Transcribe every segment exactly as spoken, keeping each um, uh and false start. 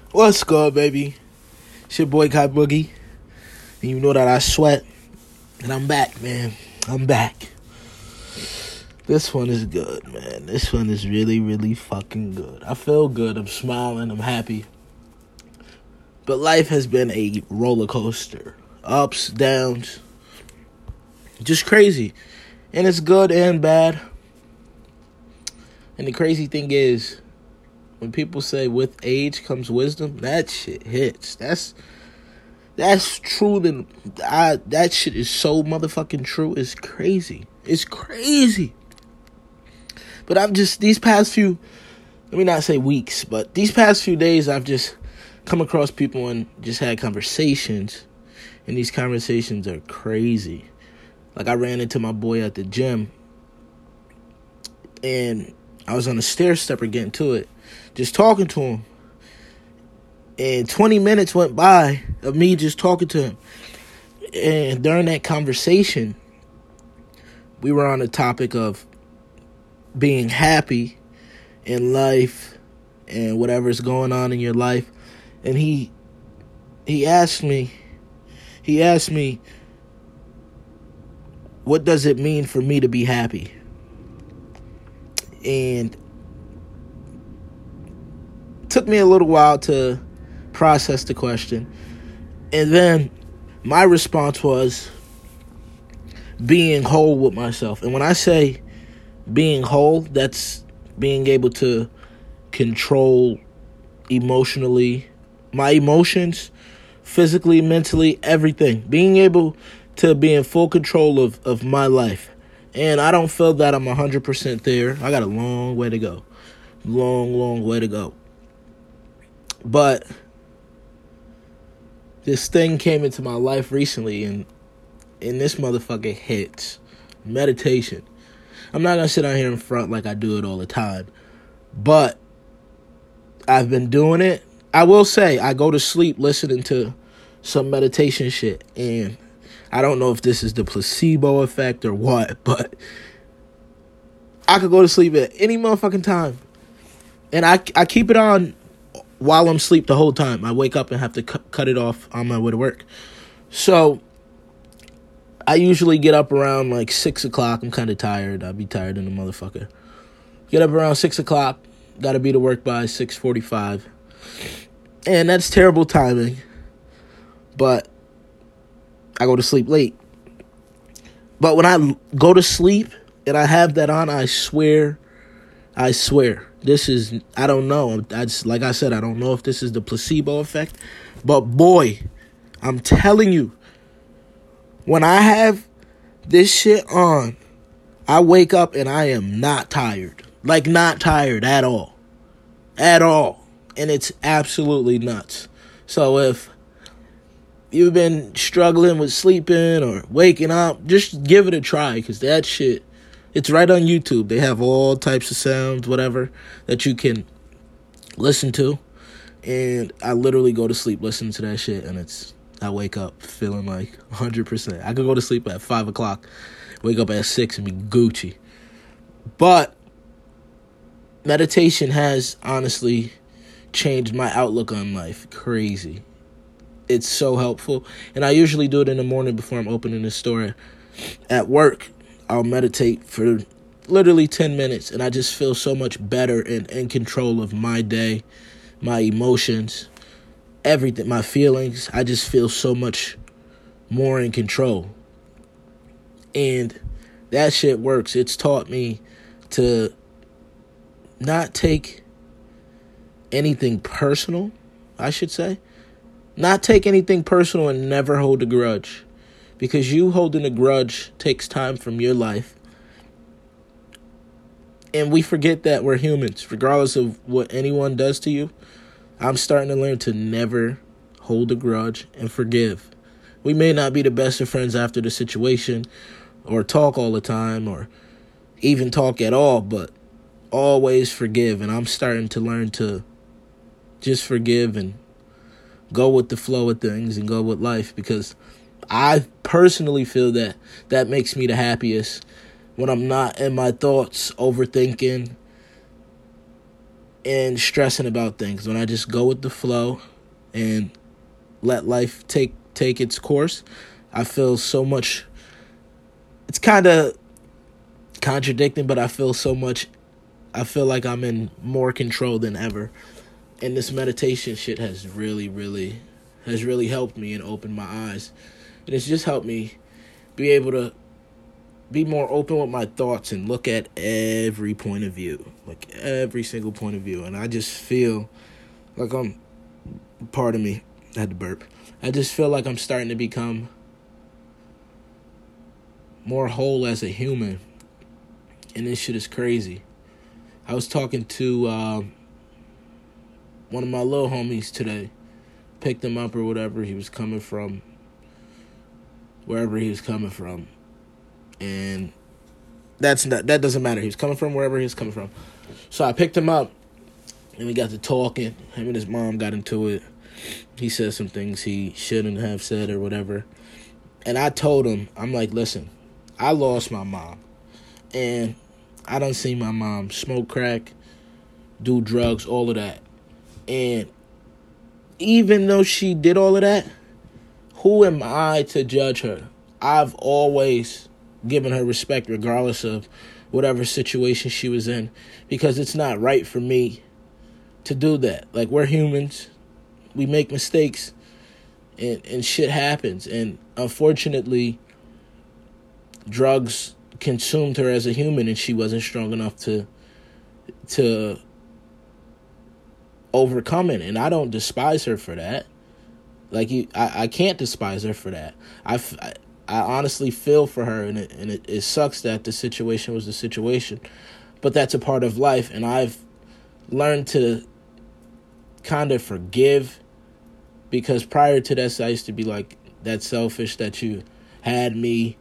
What's good, baby? It's your boy Kai Boogie. And you know that I sweat. And I'm back, man. I'm back. This one is good, man. This one is really, really fucking good. I feel good. I'm smiling. I'm happy. But life has been a roller coaster. Ups, downs. Just crazy. And it's good and bad. And the crazy thing is, when people say with age comes wisdom, that shit hits. That's that's true. Than I, that shit is so motherfucking true. It's crazy. It's crazy. But I've just, these past few, let me not say weeks, but these past few days, I've just come across people and just had conversations. And these conversations are crazy. Like, I ran into my boy at the gym. And I was on a stair stepper getting to it. Just talking to him. And twenty minutes went by of me just talking to him. And during that conversation, we were on the topic of being happy in life and whatever's going on in your life. And he he asked me, he asked me, what does it mean for me to be happy? And it took me a little while to process the question. And then my response was being whole with myself. And when I say being whole, that's being able to control emotionally, my emotions, physically, mentally, everything. Being able to be in full control of, of my life. And I don't feel that I'm one hundred percent there. I got a long way to go. Long, long way to go. But this thing came into my life recently, and, and this motherfucker hits. Meditation. I'm not going to sit out here in front like I do it all the time. But I've been doing it. I will say, I go to sleep listening to some meditation shit. And I don't know if this is the placebo effect or what, but I could go to sleep at any motherfucking time. And I, I keep it on while I'm asleep the whole time. I wake up and have to cu- cut it off on my way to work. So I usually get up around like six o'clock. I'm kind of tired. I'll be tired in the motherfucker. Get up around six o'clock. Got to be to work by six forty-five. And that's terrible timing. But I go to sleep late. But when I go to sleep and I have that on, I swear, I swear, this is, I don't know. I just, like I said, I don't know if this is the placebo effect. But boy, I'm telling you, when I have this shit on, I wake up and I am not tired. Like, not tired at all. At all. And it's absolutely nuts. So if you've been struggling with sleeping or waking up, just give it a try, because that shit, it's right on YouTube. They have all types of sounds, whatever, that you can listen to. And I literally go to sleep listening to that shit, and it's, I wake up feeling like one hundred percent. I could go to sleep at five o'clock, wake up at six and be Gucci. But meditation has honestly changed my outlook on life. Crazy. It's so helpful. And I usually do it in the morning before I'm opening the store. At work, I'll meditate for literally ten minutes, and I just feel so much better and in control of my day, my emotions, everything, my feelings. I just feel so much more in control. And that shit works. It's taught me to not take anything personal, I should say. Not take anything personal and never hold a grudge. Because you holding a grudge takes time from your life. And we forget that we're humans, regardless of what anyone does to you. I'm starting to learn to never hold a grudge and forgive. We may not be the best of friends after the situation, or talk all the time, or even talk at all, but always forgive. And I'm starting to learn to just forgive and go with the flow of things and go with life, because I personally feel that that makes me the happiest, when I'm not in my thoughts overthinking and stressing about things. When I just go with the flow and let life take take its course, I feel so much. It's kind of contradicting, but I feel so much. I feel like I'm in more control than ever. And this meditation shit has really, really, has really helped me and opened my eyes. And it's just helped me be able to be more open with my thoughts and look at every point of view. Like every single point of view. And I just feel like I'm, pardon me, I had to burp. I just feel like I'm starting to become more whole as a human. And this shit is crazy. I was talking to uh, one of my little homies today. Picked him up or whatever. He was coming from wherever he was coming from. And that's not, that doesn't matter. He was coming from wherever he was coming from. So I picked him up and we got to talking. Him and his mom got into it. He said some things he shouldn't have said or whatever. And I told him, I'm like, listen, I lost my mom. And I done seen my mom smoke crack, do drugs, all of that. And even though she did all of that, who am I to judge her? I've always given her respect regardless of whatever situation she was in, because it's not right for me to do that. Like, we're humans. We make mistakes and, and shit happens. And unfortunately, drugs consumed her as a human, and she wasn't strong enough to to overcome it. And I don't despise her for that. Like, you, I, I can't despise her for that. I, I, I honestly feel for her, and it, and it, it sucks that the situation was the situation. But that's a part of life, and I've learned to kind of forgive, because prior to this, I used to be like, that's selfish that you had me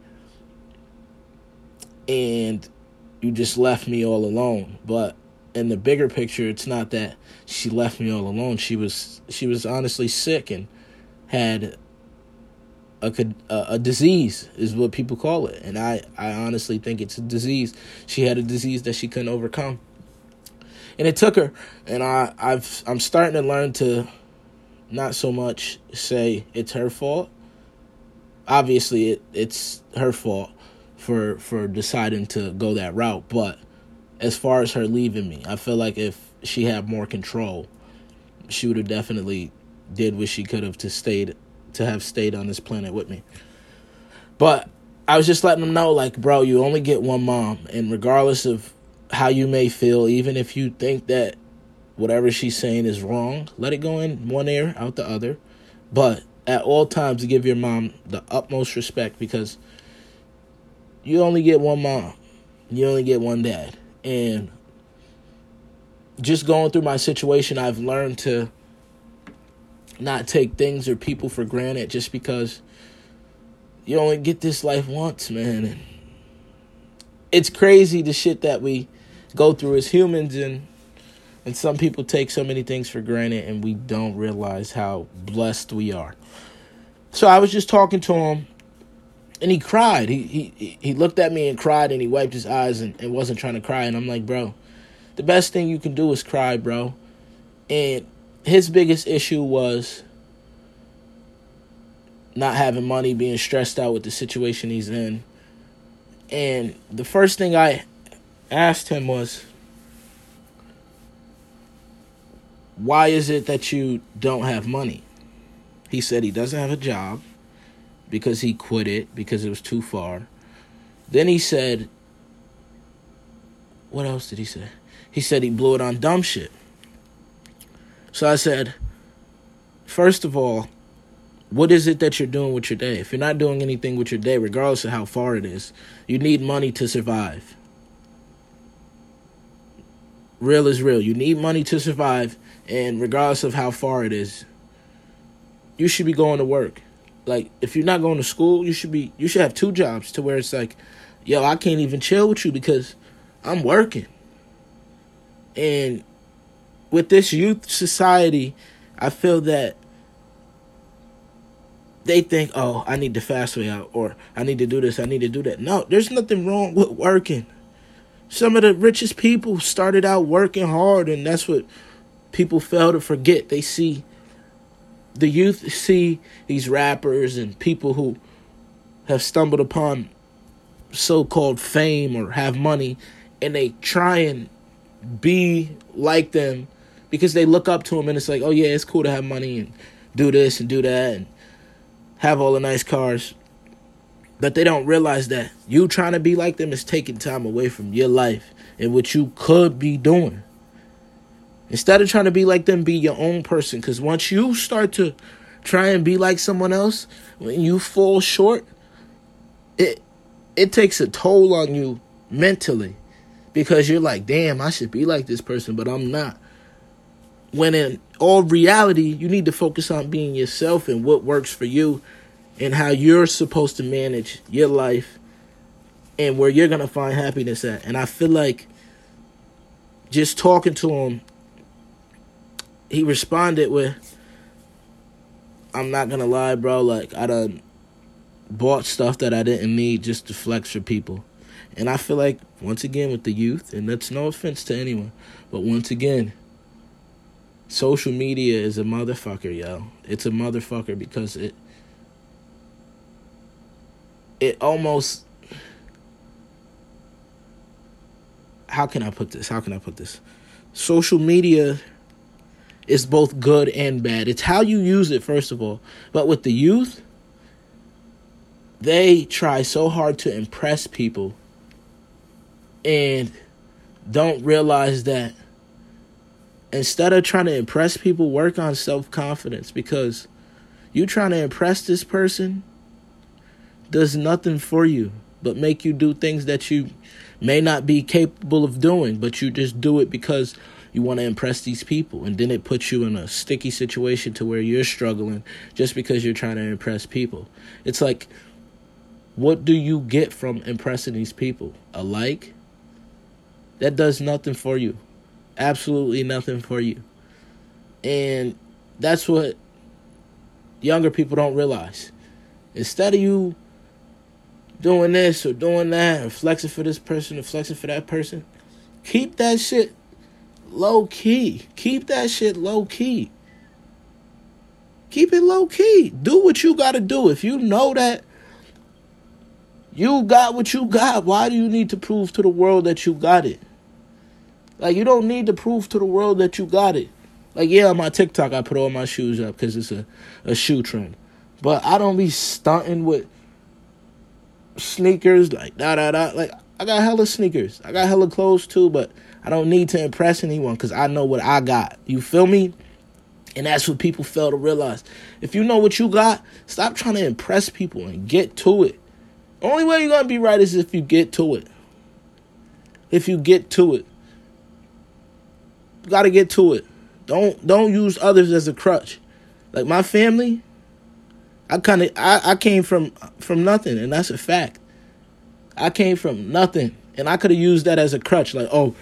and you just left me all alone. But in the bigger picture, it's not that she left me all alone. She was she was honestly sick and had a a, a disease, is what people call it. And I, I honestly think it's a disease. She had a disease that she couldn't overcome. And it took her. And I, I've I'm starting to learn to not so much say it's her fault. Obviously, it, it's her fault for for deciding to go that route. But as far as her leaving me, I feel like if she had more control, she would have definitely did what she could have to stayed to have stayed on this planet with me. But I was just letting them know, like, bro, you only get one mom, and regardless of how you may feel, even if you think that whatever she's saying is wrong, let it go in one ear, out the other. But at all times, give your mom the utmost respect, because you only get one mom. You only get one dad. And just going through my situation, I've learned to not take things or people for granted, just because you only get this life once, man. And it's crazy the shit that we go through as humans, and and some people take so many things for granted, and we don't realize how blessed we are. So I was just talking to him, and he cried. He he he looked at me and cried, and he wiped his eyes and, and wasn't trying to cry. And I'm like, bro, the best thing you can do is cry, bro. And his biggest issue was not having money, being stressed out with the situation he's in. And the first thing I asked him was, why is it that you don't have money? He said he doesn't have a job because he quit it because it was too far. Then he said, what else did he say? He said he blew it on dumb shit. So I said, first of all, what is it that you're doing with your day? If you're not doing anything with your day, regardless of how far it is, you need money to survive. Real is real. You need money to survive, and regardless of how far it is, you should be going to work. Like, if you're not going to school, you should be. You should have two jobs, to where it's like, yo, I can't even chill with you because I'm working. And with this youth society, I feel that they think, oh, I need the fast way out, or I need to do this, I need to do that. No, there's nothing wrong with working. Some of the richest people started out working hard, and that's what people fail to forget. They see, the youth see these rappers and people who have stumbled upon so-called fame or have money, and they try and be like them because they look up to them, and it's like, oh yeah, it's cool to have money and do this and do that and have all the nice cars. But they don't realize that you trying to be like them is taking time away from your life and what you could be doing. Instead of trying to be like them, be your own person. Because once you start to try and be like someone else, when you fall short, it it takes a toll on you mentally. Because you're like, damn, I should be like this person, but I'm not. When in all reality, you need to focus on being yourself and what works for you and how you're supposed to manage your life and where you're going to find happiness at. And I feel like just talking to him, he responded with, I'm not going to lie, bro. Like, I done bought stuff that I didn't need just to flex for people. And I feel like, once again, with the youth, and that's no offense to anyone, but once again, social media is a motherfucker, yo. It's a motherfucker because it, it almost, how can I put this? How can I put this? Social media is both good and bad. It's how you use it, first of all. But with the youth, they try so hard to impress people and don't realize that instead of trying to impress people, work on self-confidence, because you trying to impress this person does nothing for you but make you do things that you may not be capable of doing, but you just do it because you want to impress these people. And then it puts you in a sticky situation to where you're struggling just because you're trying to impress people. It's like, what do you get from impressing these people? A like? That does nothing for you. Absolutely nothing for you. And that's what younger people don't realize. Instead of you doing this or doing that or flexing for this person or flexing for that person, keep that shit low key. Keep that shit low key. Keep it low key. Do what you got to do. If you know that you got what you got, why do you need to prove to the world that you got it? Like, you don't need to prove to the world that you got it. Like, yeah, on my TikTok, I put all my shoes up because it's a, a shoe trend. But I don't be stunting with sneakers, like, da-da-da. Like, I got hella sneakers. I got hella clothes, too, but I don't need to impress anyone because I know what I got. You feel me? And that's what people fail to realize. If you know what you got, stop trying to impress people and get to it. The only way you're going to be right is if you get to it. If you get to it. You got to get to it. Don't don't use others as a crutch. Like, my family, I kind of I, I came from from nothing, and that's a fact. I came from nothing, and I could have used that as a crutch. Like, oh,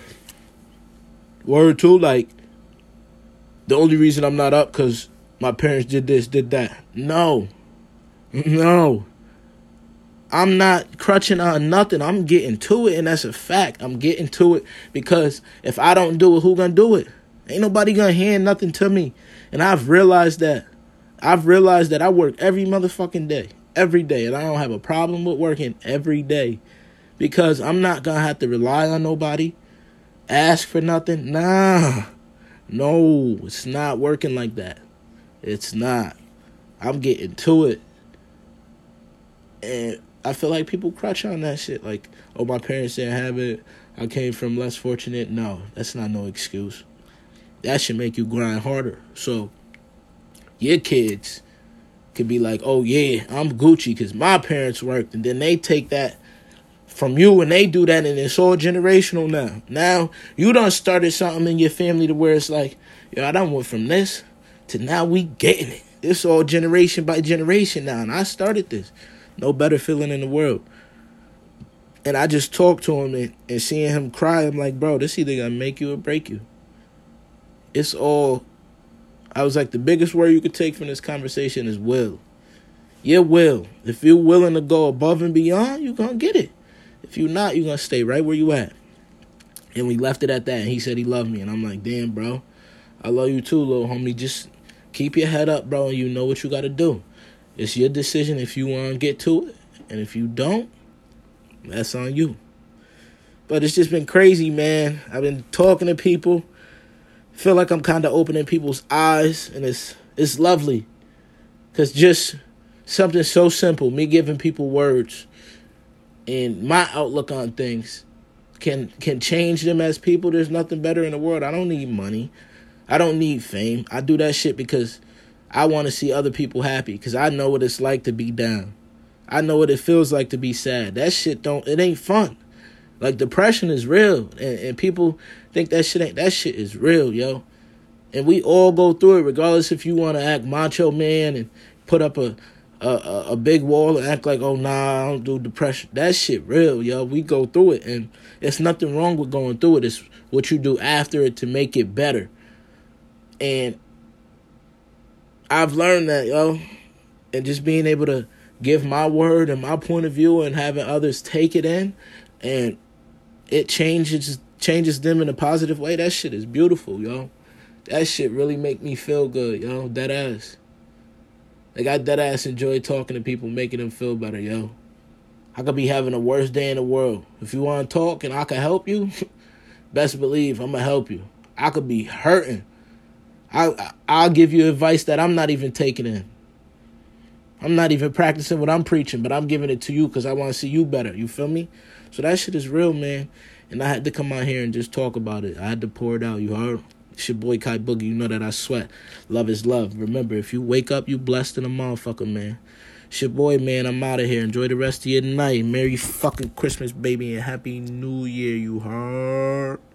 word too, like, the only reason I'm not up because my parents did this, did that. No. No. I'm not crutching on nothing. I'm getting to it, and that's a fact. I'm getting to it because if I don't do it, who gonna do it? Ain't nobody gonna hand nothing to me. And I've realized that. I've realized that I work every motherfucking day. Every day. And I don't have a problem with working every day because I'm not gonna have to rely on nobody, ask for nothing. Nah. No, it's not working like that. It's not. I'm getting to it. And I feel like people crutch on that shit. Like, oh, my parents didn't have it. I came from less fortunate. No, that's not no excuse. That should make you grind harder. So your kids could be like, oh, yeah, I'm Gucci because my parents worked. And then they take that from you and they do that, and it's all generational now. Now, you done started something in your family to where it's like, yo, I done went from this to now we getting it. It's all generation by generation now, and I started this. No better feeling in the world. And I just talked to him, and, and seeing him cry, I'm like, bro, this either gonna make you or break you. It's all, I was like, the biggest word you could take from this conversation is will. Your will. If you're willing to go above and beyond, you're gonna get it. If you're not, you're gonna stay right where you at. And we left it at that. And he said he loved me. And I'm like, damn, bro. I love you too, little homie. Just keep your head up, bro, and you know what you got to do. It's your decision if you want to get to it. And if you don't, that's on you. But it's just been crazy, man. I've been talking to people. Feel like I'm kind of opening people's eyes. And it's it's lovely. Because just something so simple, me giving people words and my outlook on things can can change them as people. There's nothing better in the world. I don't need money. I don't need fame. I do that shit because I want to see other people happy. Because I know what it's like to be down. I know what it feels like to be sad. That shit don't, it ain't fun. Like, depression is real. And, and people think that shit ain't, that shit is real, yo. And we all go through it, regardless if you want to act macho man and put up a, a, a big wall and act like, oh, nah, I don't do depression. That shit real, yo. We go through it. And there's nothing wrong with going through it. It's what you do after it to make it better. And I've learned that, yo, and just being able to give my word and my point of view and having others take it in and it changes changes them in a positive way, that shit is beautiful, yo. That shit really make me feel good, yo, dead ass. Like, I dead ass enjoy talking to people, making them feel better, yo. I could be having the worst day in the world. If you want to talk and I can help you, best believe I'm going to help you. I could be hurting. I, I'll give you advice that I'm not even taking in. I'm not even practicing what I'm preaching, but I'm giving it to you because I want to see you better. You feel me? So that shit is real, man. And I had to come out here and just talk about it. I had to pour it out. You heard? It's your boy Kai Boogie. You know that I sweat. Love is love. Remember, if you wake up, you blessed in a motherfucker, man. It's your boy, man. I'm out of here. Enjoy the rest of your night. Merry fucking Christmas, baby, and Happy New Year, you heard?